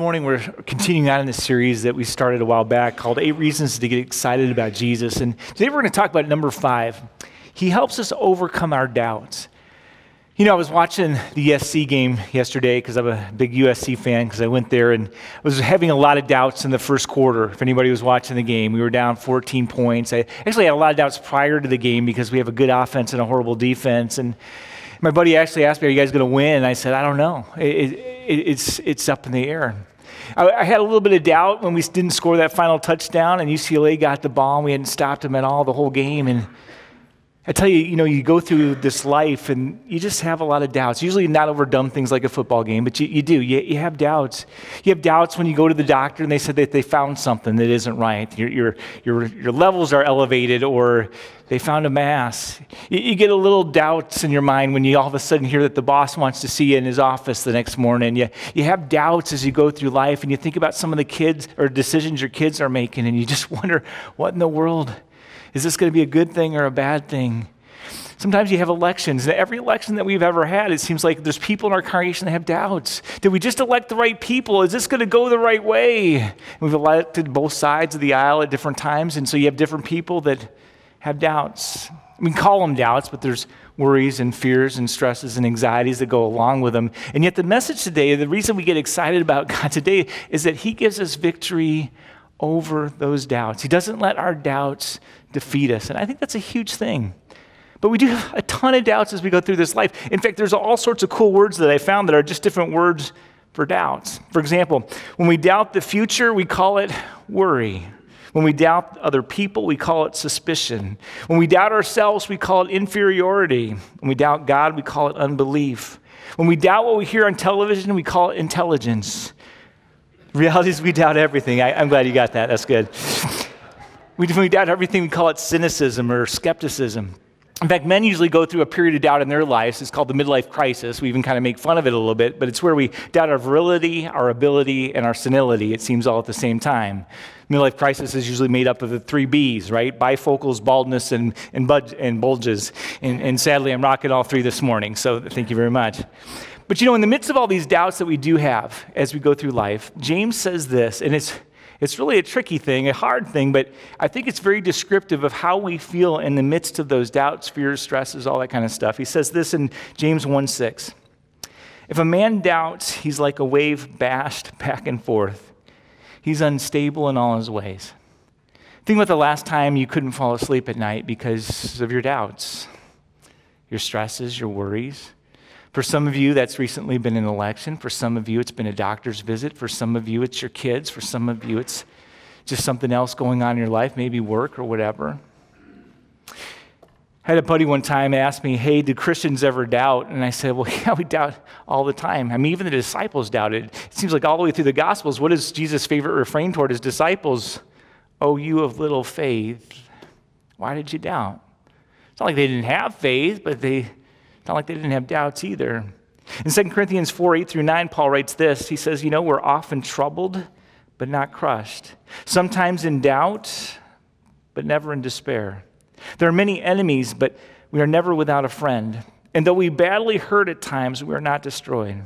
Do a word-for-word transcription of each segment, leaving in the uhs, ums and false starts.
Morning, we're continuing on in this series that we started a while back called Eight Reasons to Get Excited About Jesus. And today we're going to talk about number five. He helps us overcome our doubts. You know, I was watching the U S C game yesterday because I'm a big U S C fan because I went there and was having a lot of doubts in the first quarter. If anybody was watching the game, we were down fourteen points. I actually had a lot of doubts prior to the game because we have a good offense and a horrible defense. And my buddy actually asked me, "Are you guys going to win?" And I said, "I don't know. It, it, it's it's up in the air." I, I had a little bit of doubt when we didn't score that final touchdown, and U C L A got the ball, and we hadn't stopped them at all the whole game. And I tell you, you know, you go through this life, and you just have a lot of doubts. Usually not over dumb things like a football game, but you, you do. You, you have doubts. You have doubts when you go to the doctor, and they said that they found something that isn't right. Your your your, your levels are elevated, or they found a mass. You, you get a little doubts in your mind when you all of a sudden hear that the boss wants to see you in his office the next morning. You, you have doubts as you go through life, and you think about some of the kids or decisions your kids are making, and you just wonder, what in the world? Is this going to be a good thing or a bad thing? Sometimes you have elections. And every election that we've ever had, it seems like there's people in our congregation that have doubts. Did we just elect the right people? Is this going to go the right way? And we've elected both sides of the aisle at different times, and so you have different people that have doubts. We can call them doubts, but there's worries and fears and stresses and anxieties that go along with them. And yet the message today, the reason we get excited about God today is that he gives us victory over those doubts. He doesn't let our doubts defeat us. And I think that's a huge thing. But we do have a ton of doubts as we go through this life. In fact, there's all sorts of cool words that I found that are just different words for doubts. For example, when we doubt the future, we call it worry. When we doubt other people, we call it suspicion. When we doubt ourselves, we call it inferiority. When we doubt God, we call it unbelief. When we doubt what we hear on television, we call it intelligence. The reality is we doubt everything. I, I'm glad you got that. That's good. We, when we doubt everything, we call it cynicism or skepticism. In fact, men usually go through a period of doubt in their lives. It's called the midlife crisis. We even kind of make fun of it a little bit, but it's where we doubt our virility, our ability, and our senility. It seems all at the same time. Midlife crisis is usually made up of the three B's, right? Bifocals, baldness, and and, budge, and bulges. And, and sadly, I'm rocking all three this morning, so thank you very much. But you know, in the midst of all these doubts that we do have as we go through life, James says this, and it's it's really a tricky thing, a hard thing, but I think it's very descriptive of how we feel in the midst of those doubts, fears, stresses, all that kind of stuff. He says this in James one six. If a man doubts, he's like a wave bashed back and forth. He's unstable in all his ways. Think about the last time you couldn't fall asleep at night because of your doubts, your stresses, your worries. For some of you, that's recently been an election. For some of you, it's been a doctor's visit. For some of you, it's your kids. For some of you, it's just something else going on in your life, maybe work or whatever. I had a buddy one time ask me, "Hey, do Christians ever doubt?" And I said, "Well, yeah, we doubt all the time. I mean, even the disciples doubted. It seems like all the way through the Gospels, what is Jesus' favorite refrain toward his disciples? Oh, you of little faith. Why did you doubt?" It's not like they didn't have faith, but they... It's not like they didn't have doubts either. In Second Corinthians four, eight through nine, Paul writes this. He says, you know, we're often troubled, but not crushed. Sometimes in doubt, but never in despair. There are many enemies, but we are never without a friend. And though we badly hurt at times, we are not destroyed.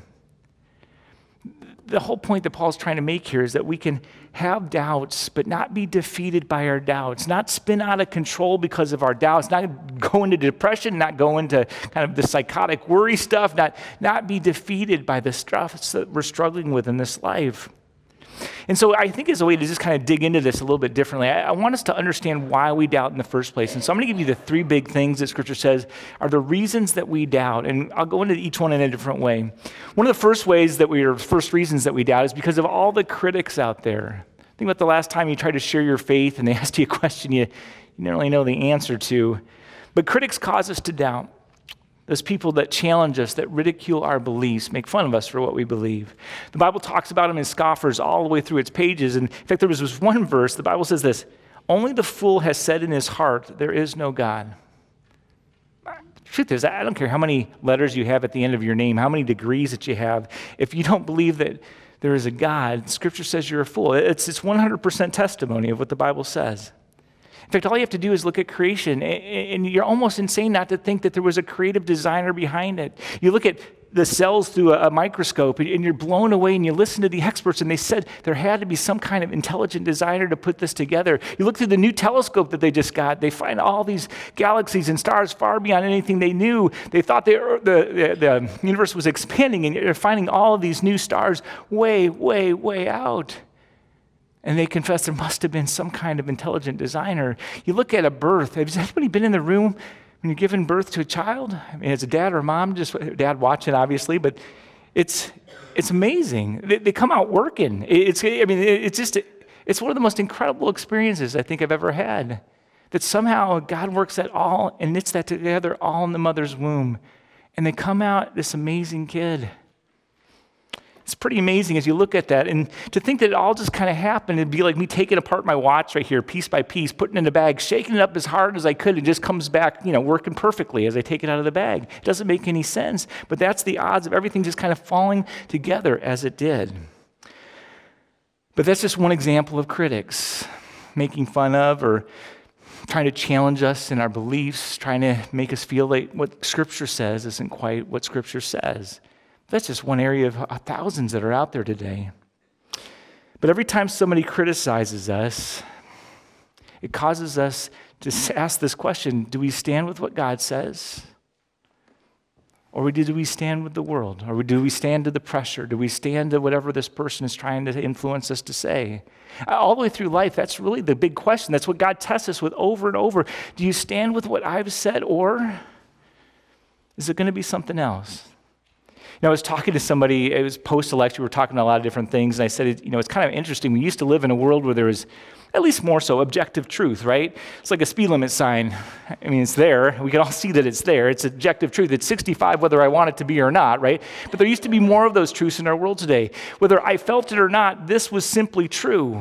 The whole point that Paul's trying to make here is that we can have doubts, but not be defeated by our doubts, not spin out of control because of our doubts, not go into depression, not go into kind of the psychotic worry stuff, not, not be defeated by the stuff that we're struggling with in this life. And so I think as a way to just kind of dig into this a little bit differently, I, I want us to understand why we doubt in the first place. And so I'm going to give you the three big things that Scripture says are the reasons that we doubt. And I'll go into each one in a different way. One of the first ways that we are, first reasons that we doubt is because of all the critics out there. Think about the last time you tried to share your faith and they asked you a question you, you didn't really know the answer to. But critics cause us to doubt. Those people that challenge us, that ridicule our beliefs, make fun of us for what we believe. The Bible talks about them as scoffers all the way through its pages. And in fact, there was this one verse, the Bible says this, only the fool has said in his heart, there is no God. The truth is, I don't care how many letters you have at the end of your name, how many degrees that you have. If you don't believe that there is a God, Scripture says you're a fool. It's, it's one hundred percent testimony of what the Bible says. In fact, all you have to do is look at creation, and you're almost insane not to think that there was a creative designer behind it. You look at the cells through a, a microscope, and, and you're blown away, and you listen to the experts, and they said there had to be some kind of intelligent designer to put this together. You look through the new telescope that they just got, they find all these galaxies and stars far beyond anything they knew. They thought they, the, the, the universe was expanding, and they're finding all of these new stars way, way, way out. And they confess there must have been some kind of intelligent designer. You look at a birth. Has anybody been in the room when you're giving birth to a child? I mean, as a dad or a mom, just dad watching, obviously, but it's it's amazing. They, they come out working. It's I mean, it's just it's one of the most incredible experiences I think I've ever had. That somehow God works that all and knits that together all in the mother's womb, and they come out this amazing kid. It's pretty amazing as you look at that. And to think that it all just kind of happened, it'd be like me taking apart my watch right here, piece by piece, putting it in a bag, shaking it up as hard as I could, and it just comes back, you know, working perfectly as I take it out of the bag. It doesn't make any sense, but that's the odds of everything just kind of falling together as it did. But that's just one example of critics making fun of or trying to challenge us in our beliefs, trying to make us feel like what Scripture says isn't quite what Scripture says. That's just one area of thousands that are out there today. But every time somebody criticizes us, it causes us to ask this question: do we stand with what God says? Or do we stand with the world? Or do we stand to the pressure? Do we stand to whatever this person is trying to influence us to say? All the way through life, that's really the big question. That's what God tests us with over and over. Do you stand with what I've said, or is it going to be something else? You know, I was talking to somebody, it was post-election, we were talking about a lot of different things, and I said, you know, it's kind of interesting. We used to live in a world where there was, at least more so, objective truth, right? It's like a speed limit sign. I mean, it's there. We can all see that it's there. It's objective truth. It's sixty-five whether I want it to be or not, right? But there used to be more of those truths in our world today. Whether I felt it or not, this was simply true.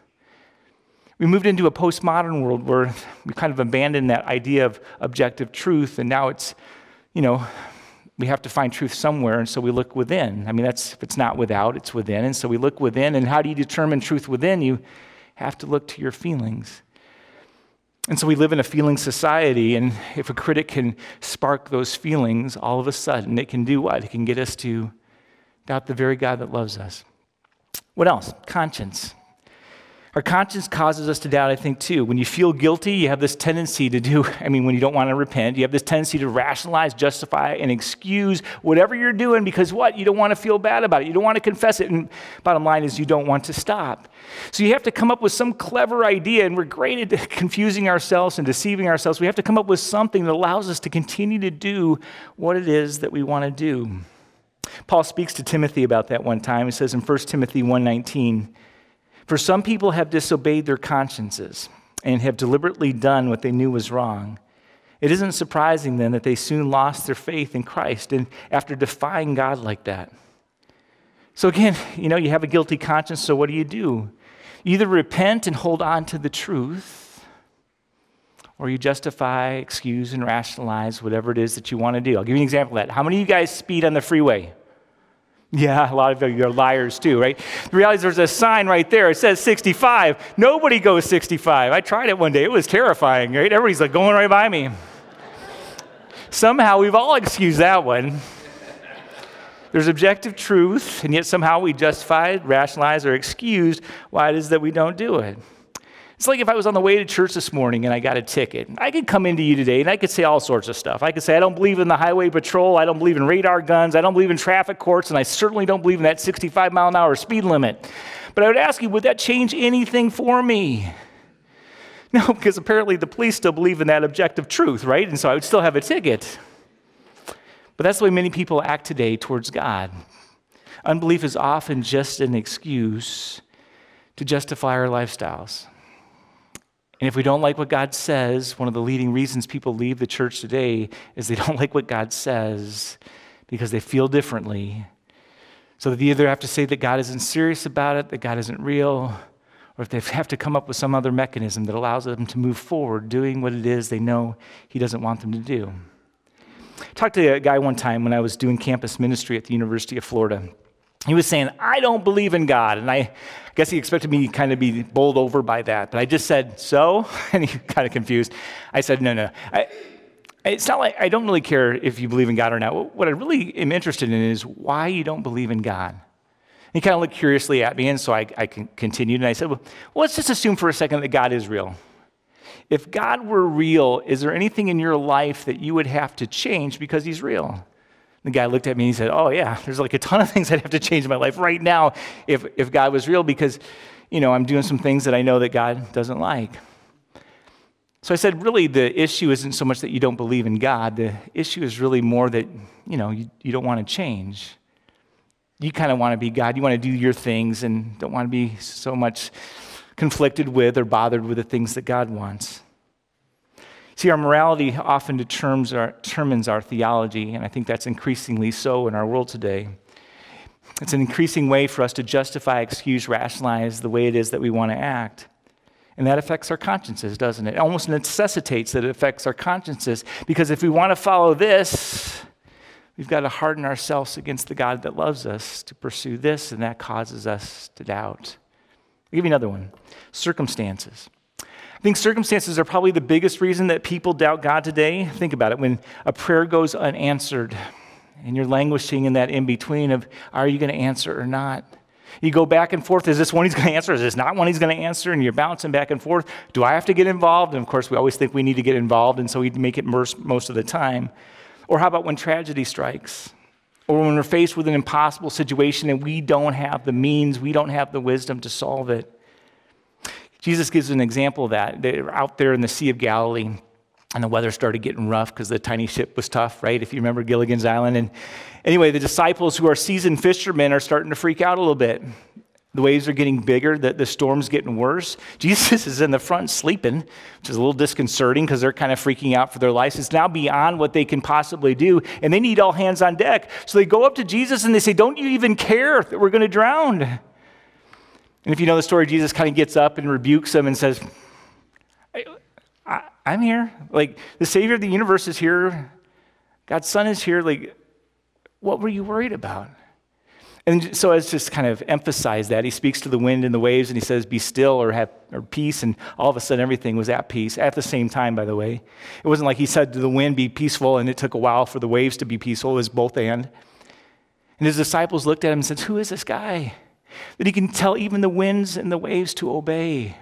We moved into a postmodern world where we kind of abandoned that idea of objective truth, and now it's, you know, we have to find truth somewhere, and so we look within. I mean, that's if it's not without, it's within, and so we look within. And how do you determine truth within? You have to look to your feelings. And so we live in a feeling society, and if a critic can spark those feelings, all of a sudden it can do what? It can get us to doubt the very God that loves us. What else? Conscience. Our conscience causes us to doubt, I think, too. When you feel guilty, you have this tendency to do, I mean, when you don't want to repent, you have this tendency to rationalize, justify, and excuse whatever you're doing because what? You don't want to feel bad about it. You don't want to confess it. And bottom line is you don't want to stop. So you have to come up with some clever idea, and we're great at confusing ourselves and deceiving ourselves. We have to come up with something that allows us to continue to do what it is that we want to do. Paul speaks to Timothy about that one time. He says in First Timothy one nineteen, "For some people have disobeyed their consciences and have deliberately done what they knew was wrong. It isn't surprising then that they soon lost their faith in Christ and after defying God like that." So again, you know, you have a guilty conscience, so what do you do? You either repent and hold on to the truth, or you justify, excuse, and rationalize whatever it is that you want to do. I'll give you an example of that. How many of you guys speed on the freeway? Yeah, a lot of you are liars too, right? The reality is there's a sign right there. It says sixty-five. Nobody goes sixty-five. I tried it one day. It was terrifying, right? Everybody's like going right by me. Somehow we've all excused that one. There's objective truth, and yet somehow we justify, rationalize, or excuse why it is that we don't do it. It's like if I was on the way to church this morning and I got a ticket. I could come into you today and I could say all sorts of stuff. I could say I don't believe in the highway patrol, I don't believe in radar guns, I don't believe in traffic courts, and I certainly don't believe in that sixty-five mile an hour speed limit. But I would ask you, would that change anything for me? No, because apparently the police still believe in that objective truth, right? And so I would still have a ticket. But that's the way many people act today towards God. Unbelief is often just an excuse to justify our lifestyles. And if we don't like what God says, one of the leading reasons people leave the church today is they don't like what God says because they feel differently. So they either have to say that God isn't serious about it, that God isn't real, or if they have to come up with some other mechanism that allows them to move forward doing what it is they know He doesn't want them to do. I talked to a guy one time when I was doing campus ministry at the University of Florida. He was saying, I don't believe in God. And I guess he expected me to kind of be bowled over by that. But I just said, so? And he kind of confused. I said, no, no. I, It's not like I don't really care if you believe in God or not. What I really am interested in is why you don't believe in God. He kind of looked curiously at me, and so I, I continued, and I said, well, well, let's just assume for a second that God is real. If God were real, is there anything in your life that you would have to change because he's real? The guy looked at me and he said, oh yeah, there's like a ton of things I'd have to change in my life right now if, if God was real because, you know, I'm doing some things that I know that God doesn't like. So I said, really, the issue isn't so much that you don't believe in God. The issue is really more that, you know, you, you don't want to change. You kind of want to be God. You want to do your things and don't want to be so much conflicted with or bothered with the things that God wants. See, our morality often determines our, determines our theology, and I think that's increasingly so in our world today. It's an increasing way for us to justify, excuse, rationalize the way it is that we want to act. And that affects our consciences, doesn't it? It almost necessitates that it affects our consciences, because if we want to follow this, we've got to harden ourselves against the God that loves us to pursue this, and that causes us to doubt. I'll give you another one. Circumstances. I think circumstances are probably the biggest reason that people doubt God today. Think about it. When a prayer goes unanswered, and you're languishing in that in-between of, are you going to answer or not? You go back and forth. Is this one he's going to answer? Is this not one he's going to answer? And you're bouncing back and forth. Do I have to get involved? And of course, we always think we need to get involved, and so we make it most of the time. Or how about when tragedy strikes? Or when we're faced with an impossible situation and we don't have the means, we don't have the wisdom to solve it. Jesus gives an example of that. They're out there in the Sea of Galilee, and the weather started getting rough because the tiny ship was tough, right? If you remember Gilligan's Island. And anyway, the disciples who are seasoned fishermen are starting to freak out a little bit. The waves are getting bigger, the, the storm's getting worse. Jesus is in the front sleeping, which is a little disconcerting because they're kind of freaking out for their lives. It's now beyond what they can possibly do, and they need all hands on deck. So they go up to Jesus and they say, don't you even care that we're going to drown? And if you know the story, Jesus kind of gets up and rebukes them and says, I, I, I'm here. Like, the Savior of the universe is here. God's Son is here. Like, what were you worried about? And so as just kind of emphasize that, he speaks to the wind and the waves and he says, be still or have or peace. And all of a sudden everything was at peace at the same time, by the way. It wasn't like he said to the wind, be peaceful, and it took a while for the waves to be peaceful. It was both and. And his disciples looked at him and said, who is this guy that he can tell even the winds and the waves to obey?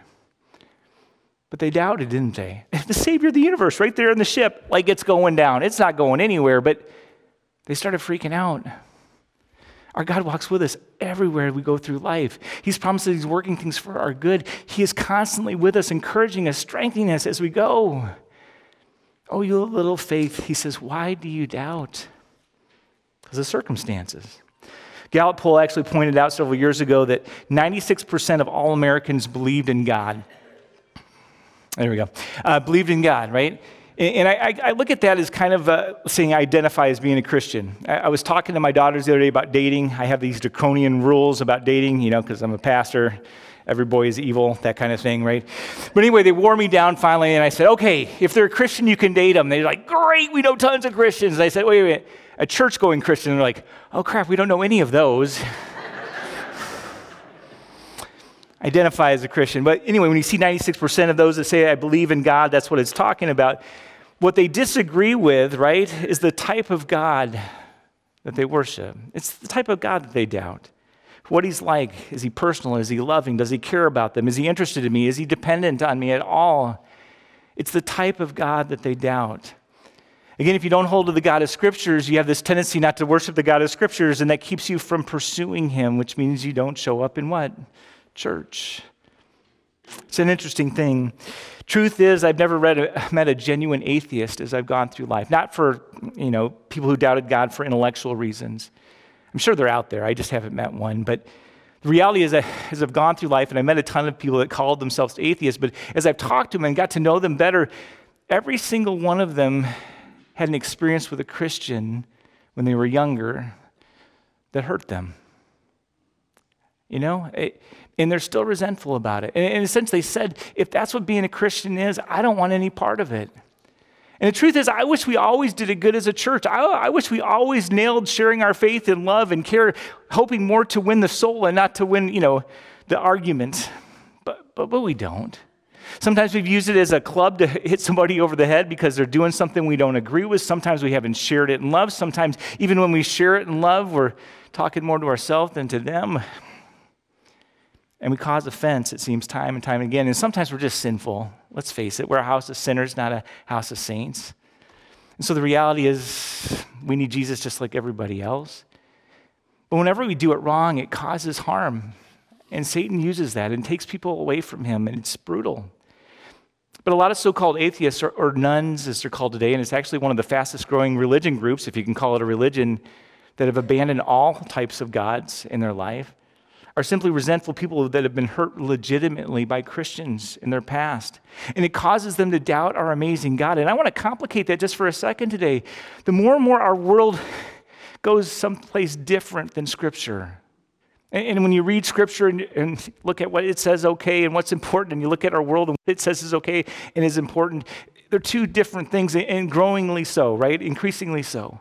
But they doubted, didn't they? The Savior of the universe right there in the ship, like it's going down. It's not going anywhere, but they started freaking out. Our God walks with us everywhere we go through life. He's promised that he's working things for our good. He is constantly with us, encouraging us, strengthening us as we go. Oh, you little faith, he says, why do you doubt? Because of circumstances. Gallup poll actually pointed out several years ago that ninety-six percent of all Americans believed in God. There we go. Uh, believed in God, right? And I, I look at that as kind of uh, saying I identify as being a Christian. I, I was talking to my daughters the other day about dating. I have these draconian rules about dating, you know, because I'm a pastor. Every boy is evil, that kind of thing, right? But anyway, they wore me down finally, and I said, okay, if they're a Christian, you can date them. They're like, great, we know tons of Christians. And I said, wait a minute, a church-going Christian. And they're like, oh, crap, we don't know any of those. Identify as a Christian. But anyway, when you see ninety-six percent of those that say, I believe in God, that's what it's talking about. What they disagree with, right, is the type of God that they worship. It's the type of God that they doubt. What he's like. Is he personal? Is he loving? Does he care about them? Is he interested in me? Is he dependent on me at all? It's the type of God that they doubt. Again, if you don't hold to the God of Scriptures, you have this tendency not to worship the God of Scriptures, and that keeps you from pursuing him, which means you don't show up in what? Church. It's an interesting thing. Truth is, I've never read a, met a genuine atheist as I've gone through life. Not for, you know, people who doubted God for intellectual reasons. I'm sure they're out there. I just haven't met one. But the reality is, that as I've gone through life, and I met a ton of people that called themselves atheists, but as I've talked to them and got to know them better, every single one of them had an experience with a Christian when they were younger that hurt them. You know, it, and they're still resentful about it. And in a sense, they said, if that's what being a Christian is, I don't want any part of it. And the truth is, I wish we always did it good as a church. I, I wish we always nailed sharing our faith and love and care, hoping more to win the soul and not to win, you know, the argument. But, but, but we don't. Sometimes we've used it as a club to hit somebody over the head because they're doing something we don't agree with. Sometimes we haven't shared it in love. Sometimes even when we share it in love, we're talking more to ourselves than to them. And we cause offense, it seems, time and time again. And sometimes we're just sinful. Let's face it, we're a house of sinners, not a house of saints. And so the reality is we need Jesus just like everybody else. But whenever we do it wrong, it causes harm. And Satan uses that and takes people away from him, and it's brutal. But a lot of so-called atheists, or, or nuns as they're called today, and it's actually one of the fastest growing religion groups, if you can call it a religion, that have abandoned all types of gods in their life, are simply resentful people that have been hurt legitimately by Christians in their past. And it causes them to doubt our amazing God. And I want to complicate that just for a second today. The more and more our world goes someplace different than Scripture. And, and when you read Scripture and, and look at what it says okay and what's important, and you look at our world and what it says is okay and is important, they're two different things, and growingly so, right? Increasingly so.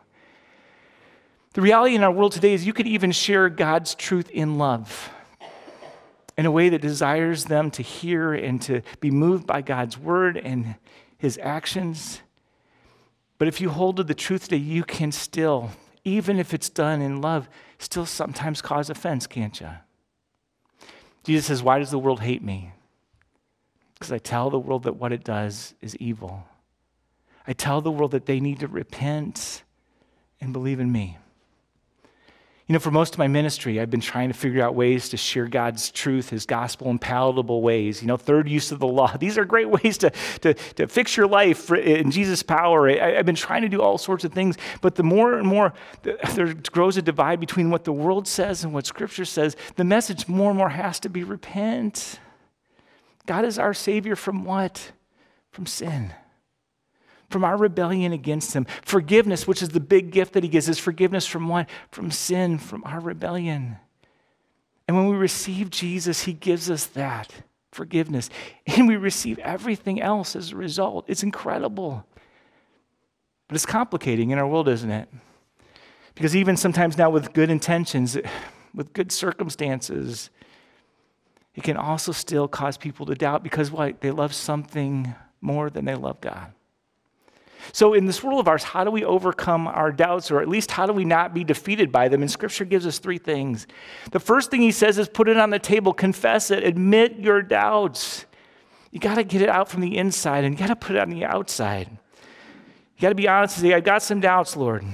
The reality in our world today is you could even share God's truth in love in a way that desires them to hear and to be moved by God's word and his actions. But if you hold to the truth today, you can still, even if it's done in love, still sometimes cause offense, can't you? Jesus says, why does the world hate me? Because I tell the world that what it does is evil. I tell the world that they need to repent and believe in me. You know, for most of my ministry, I've been trying to figure out ways to share God's truth, his gospel in palatable ways. You know, third use of the law. These are great ways to, to, to fix your life in Jesus' power. I, I've been trying to do all sorts of things, but the more and more there grows a divide between what the world says and what Scripture says, the message more and more has to be repent. God is our Savior from what? From sin. From our rebellion against him. Forgiveness, which is the big gift that he gives, is forgiveness from what? From sin, from our rebellion. And when we receive Jesus, he gives us that forgiveness. And we receive everything else as a result. It's incredible. But it's complicating in our world, isn't it? Because even sometimes now with good intentions, with good circumstances, it can also still cause people to doubt because what? They love something more than they love God. So in this world of ours, how do we overcome our doubts, or at least how do we not be defeated by them? And Scripture gives us three things. The first thing he says is put it on the table, confess it, admit your doubts. You got to get it out from the inside, and you got to put it on the outside. You got to be honest and say, I've got some doubts, Lord.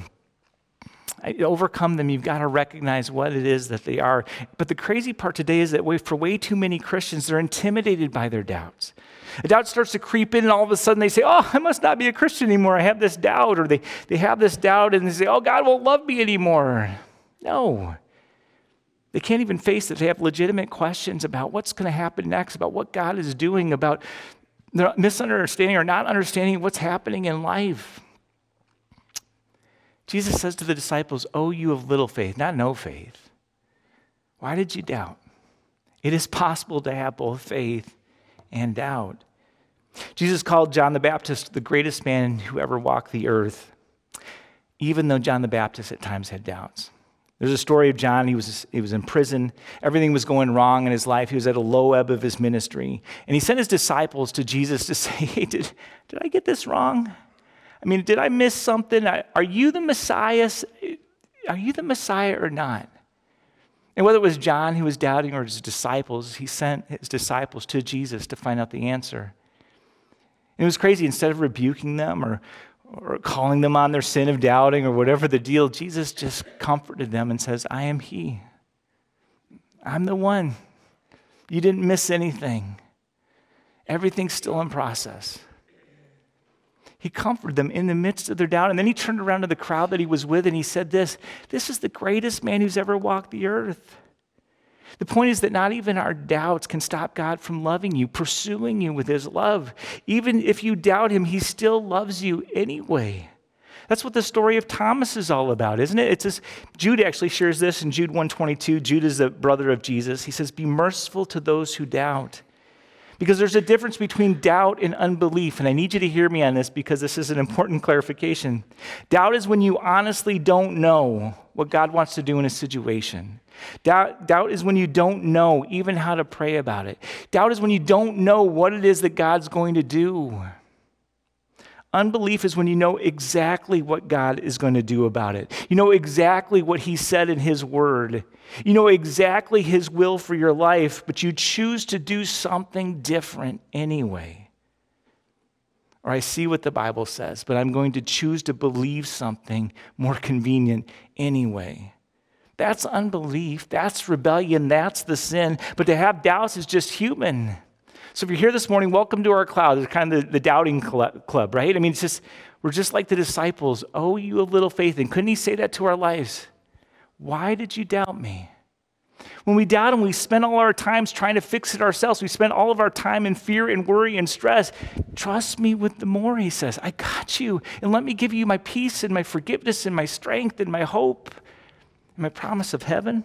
I overcome them. You've got to recognize what it is that they are. But the crazy part today is that for way too many Christians, they're intimidated by their doubts. A doubt starts to creep in, and all of a sudden they say, oh, I must not be a Christian anymore. I have this doubt. Or they, they have this doubt, and they say, oh, God won't love me anymore. No. They can't even face it. They have legitimate questions about what's going to happen next, about what God is doing, about their misunderstanding or not understanding what's happening in life. Jesus says to the disciples, oh, you of little faith, not no faith. Why did you doubt? It is possible to have both faith and doubt. Jesus called John the Baptist the greatest man who ever walked the earth, even though John the Baptist at times had doubts. There's a story of John. He was, he was in prison. Everything was going wrong in his life. He was at a low ebb of his ministry. And he sent his disciples to Jesus to say, hey, did, did I get this wrong? I mean, did I miss something? Are you the Messiah? Are you the Messiah or not? And whether it was John who was doubting or his disciples, he sent his disciples to Jesus to find out the answer. And it was crazy. Instead of rebuking them or, or calling them on their sin of doubting or whatever the deal, Jesus just comforted them and says, I am he. I'm the one. You didn't miss anything. Everything's still in process. He comforted them in the midst of their doubt. And then he turned around to the crowd that he was with and he said this, this is the greatest man who's ever walked the earth. The point is that not even our doubts can stop God from loving you, pursuing you with his love. Even if you doubt him, he still loves you anyway. That's what the story of Thomas is all about, isn't it? It's this, Jude actually shares this in Jude one twenty-two. Jude is the brother of Jesus. He says, be merciful to those who doubt. Because there's a difference between doubt and unbelief. And I need you to hear me on this because this is an important clarification. Doubt is when you honestly don't know what God wants to do in a situation. Doubt, doubt is when you don't know even how to pray about it. Doubt is when you don't know what it is that God's going to do. Unbelief is when you know exactly what God is going to do about it. You know exactly what he said in his word. You know exactly his will for your life, but you choose to do something different anyway. Or I see what the Bible says, but I'm going to choose to believe something more convenient anyway. That's unbelief. That's rebellion. That's the sin. But to have doubts is just human. So if you're here this morning, welcome to our cloud. It's kind of the, the doubting club, right? I mean, it's just, we're just like the disciples. Oh, you of little faith. And couldn't he say that to our lives? Why did you doubt me? When we doubt him, we spend all our times trying to fix it ourselves. We spend all of our time in fear and worry and stress. Trust me with the more, he says. I got you. And let me give you my peace and my forgiveness and my strength and my hope and my promise of heaven.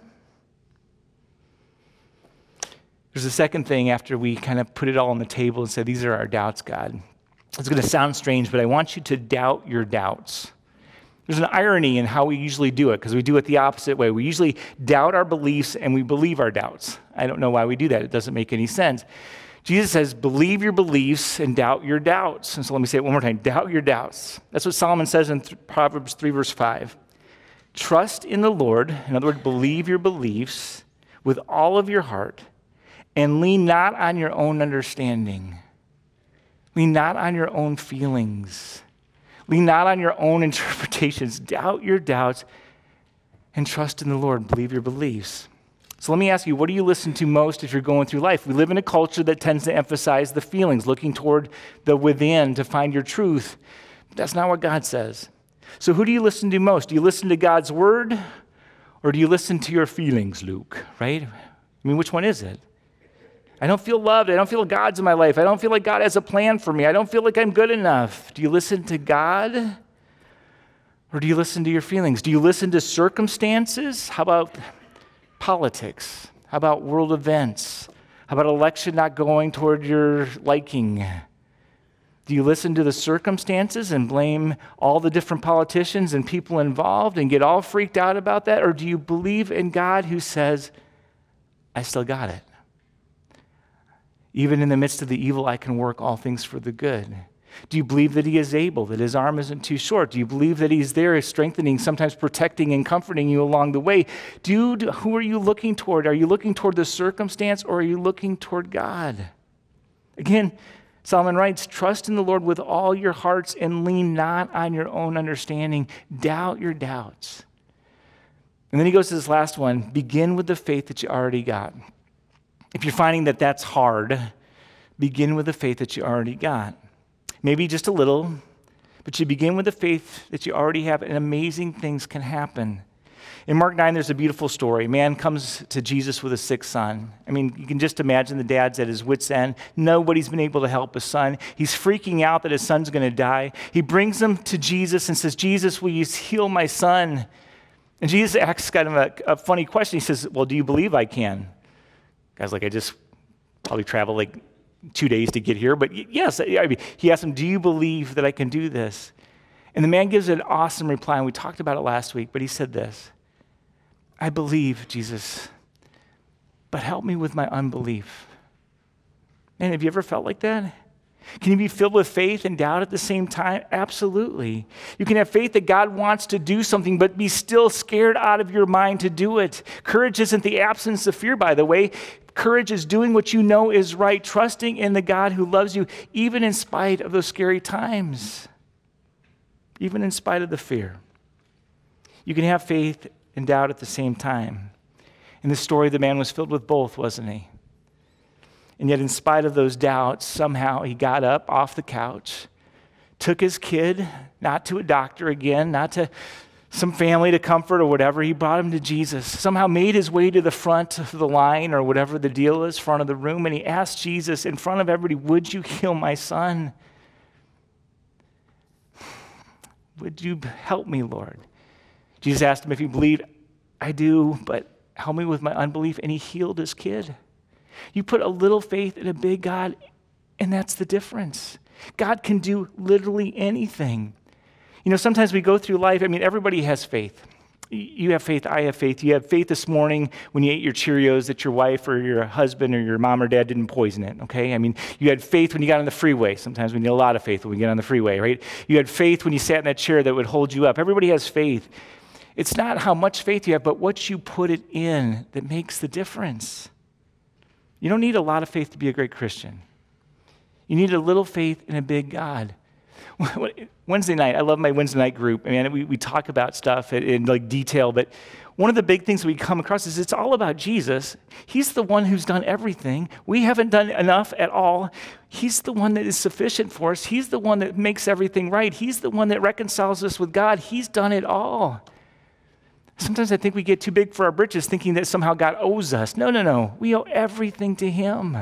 There's a second thing after we kind of put it all on the table and say, these are our doubts, God. It's going to sound strange, but I want you to doubt your doubts. There's an irony in how we usually do it, because we do it the opposite way. We usually doubt our beliefs and we believe our doubts. I don't know why we do that. It doesn't make any sense. Jesus says, believe your beliefs and doubt your doubts. And so let me say it one more time. Doubt your doubts. That's what Solomon says in Proverbs three, verse five. Trust in the Lord. In other words, believe your beliefs with all of your heart. And lean not on your own understanding. Lean not on your own feelings. Lean not on your own interpretations. Doubt your doubts and trust in the Lord. Believe your beliefs. So let me ask you, what do you listen to most if you're going through life? We live in a culture that tends to emphasize the feelings, looking toward the within to find your truth. But that's not what God says. So who do you listen to most? Do you listen to God's word or do you listen to your feelings, Luke? Right? I mean, which one is it? I don't feel loved. I don't feel God's in my life. I don't feel like God has a plan for me. I don't feel like I'm good enough. Do you listen to God? Or do you listen to your feelings? Do you listen to circumstances? How about politics? How about world events? How about election not going toward your liking? Do you listen to the circumstances and blame all the different politicians and people involved and get all freaked out about that? Or do you believe in God who says, I still got it? Even in the midst of the evil, I can work all things for the good. Do you believe that he is able, that his arm isn't too short? Do you believe that he's there strengthening, sometimes protecting and comforting you along the way? Do you, who are you looking toward? Are you looking toward the circumstance or are you looking toward God? Again, Solomon writes, trust in the Lord with all your hearts and lean not on your own understanding. Doubt your doubts. And then he goes to this last one, begin with the faith that you already got. If you're finding that that's hard, begin with the faith that you already got. Maybe just a little, but you begin with the faith that you already have, and amazing things can happen. In Mark nine, there's a beautiful story. A man comes to Jesus with a sick son. I mean, you can just imagine the dad's at his wit's end. Nobody's been able to help his son. He's freaking out that his son's going to die. He brings him to Jesus and says, Jesus, will you heal my son? And Jesus asks kind of a, a funny question. He says, well, do you believe I can? Guy's like, I just probably traveled like two days to get here. But yes, I mean, he asked him, do you believe that I can do this? And the man gives an awesome reply, and we talked about it last week, but he said this, I believe, Jesus, but help me with my unbelief. Man, have you ever felt like that? Can you be filled with faith and doubt at the same time? Absolutely. You can have faith that God wants to do something, but be still scared out of your mind to do it. Courage isn't the absence of fear, by the way. Courage is doing what you know is right, trusting in the God who loves you, even in spite of those scary times, even in spite of the fear. You can have faith and doubt at the same time. In this story, the man was filled with both, wasn't he? And yet, in spite of those doubts, somehow he got up off the couch, took his kid, not to a doctor again, not to some family to comfort or whatever. He brought him to Jesus, somehow made his way to the front of the line or whatever the deal is, front of the room, and he asked Jesus in front of everybody, would you heal my son? Would you help me, Lord? Jesus asked him if he believed. I do, but help me with my unbelief. And he healed his kid. You put a little faith in a big God, and that's the difference. God can do literally anything. You know, sometimes we go through life, I mean, everybody has faith. You have faith, I have faith. You have faith this morning when you ate your Cheerios that your wife or your husband or your mom or dad didn't poison it, okay? I mean, you had faith when you got on the freeway. Sometimes we need a lot of faith when we get on the freeway, right? You had faith when you sat in that chair that would hold you up. Everybody has faith. It's not how much faith you have, but what you put it in that makes the difference. You don't need a lot of faith to be a great Christian. You need a little faith in a big God. Wednesday night, I love my Wednesday night group. I mean, we, we talk about stuff in, in like detail, but one of the big things we come across is it's all about Jesus. He's the one who's done everything. We haven't done enough at all. He's the one that is sufficient for us. He's the one that makes everything right. He's the one that reconciles us with God. He's done it all. Sometimes I think we get too big for our britches thinking that somehow God owes us. No, no, no. We owe everything to him.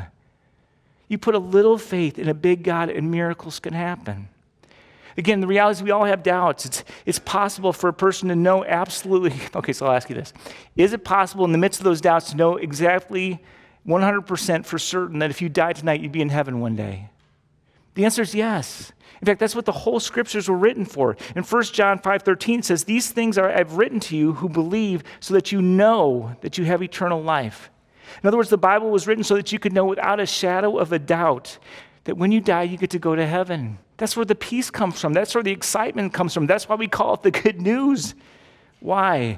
You put a little faith in a big God and miracles can happen. Again, the reality is we all have doubts. It's, it's possible for a person to know absolutely, okay, so I'll ask you this. Is it possible in the midst of those doubts to know exactly one hundred percent for certain that if you died tonight, you'd be in heaven one day? The answer is yes. In fact, that's what the whole scriptures were written for. In First John five thirteen it says, these things are I've written to you who believe so that you know that you have eternal life. In other words, the Bible was written so that you could know without a shadow of a doubt that when you die, you get to go to heaven. That's where the peace comes from. That's where the excitement comes from. That's why we call it the good news. Why?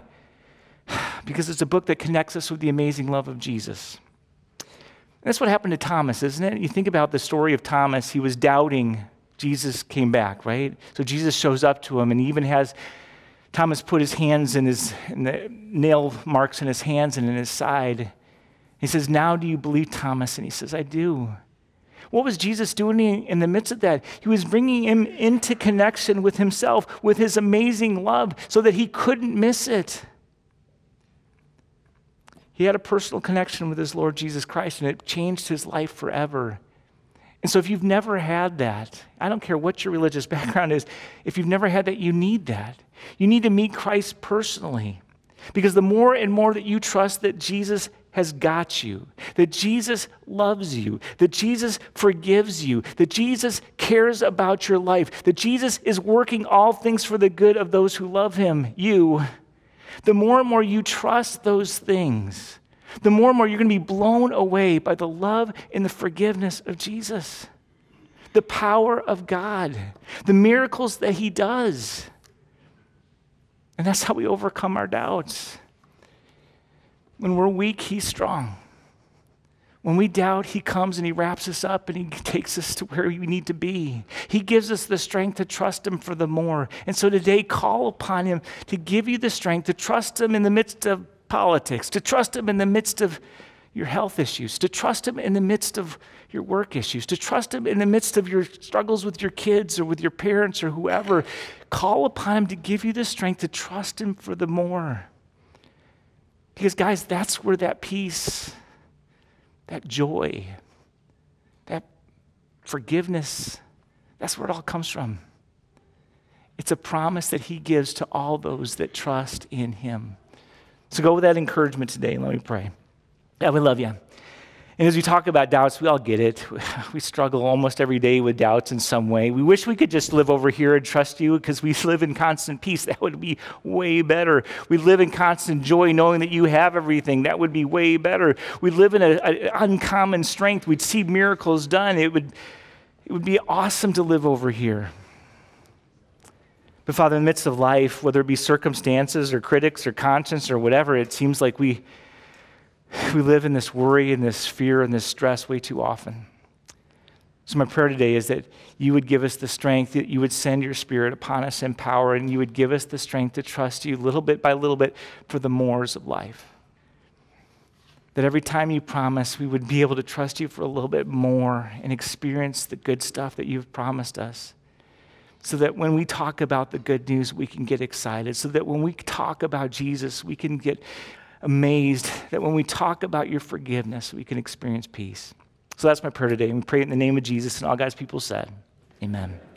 Because it's a book that connects us with the amazing love of Jesus. That's what happened to Thomas, isn't it? You think about the story of Thomas. He was doubting. Jesus came back, right? So Jesus shows up to him and he even has Thomas put his hands in his in the nail marks in his hands and in his side. He says, now do you believe, Thomas? And he says, I do. What was Jesus doing in the midst of that? He was bringing him into connection with himself, with his amazing love, so that he couldn't miss it. He had a personal connection with his Lord Jesus Christ, and it changed his life forever. And so if you've never had that, I don't care what your religious background is, if you've never had that, you need that. You need to meet Christ personally. Because the more and more that you trust that Jesus has got you, that Jesus loves you, that Jesus forgives you, that Jesus cares about your life, that Jesus is working all things for the good of those who love him, you, the more and more you trust those things, the more and more you're going to be blown away by the love and the forgiveness of Jesus, the power of God, the miracles that he does. And that's how we overcome our doubts. When we're weak, he's strong. When we doubt, he comes and he wraps us up and he takes us to where we need to be. He gives us the strength to trust him for the more. And so today, call upon him to give you the strength to trust him in the midst of politics, to trust him in the midst of your health issues, to trust him in the midst of your work issues, to trust him in the midst of your struggles with your kids or with your parents or whoever. Call upon him to give you the strength to trust him for the more. Because guys, that's where that peace, that joy, that forgiveness, that's where it all comes from. It's a promise that he gives to all those that trust in him. So go with that encouragement today and let me pray. God, we love you. And as we talk about doubts, we all get it. We struggle almost every day with doubts in some way. We wish we could just live over here and trust you because we live in constant peace. That would be way better. We live in constant joy knowing that you have everything. That would be way better. We live in an uncommon strength. We'd see miracles done. It would, it would be awesome to live over here. But Father, in the midst of life, whether it be circumstances or critics or conscience or whatever, it seems like we We live in this worry and this fear and this stress way too often. So my prayer today is that you would give us the strength, that you would send your Spirit upon us in power, and you would give us the strength to trust you little bit by little bit for the mores of life. That every time you promise, we would be able to trust you for a little bit more and experience the good stuff that you've promised us. So that when we talk about the good news, we can get excited. So that when we talk about Jesus, we can get amazed. That when we talk about your forgiveness, we can experience peace. So that's my prayer today. And we pray it in the name of Jesus, and all God's people said, amen.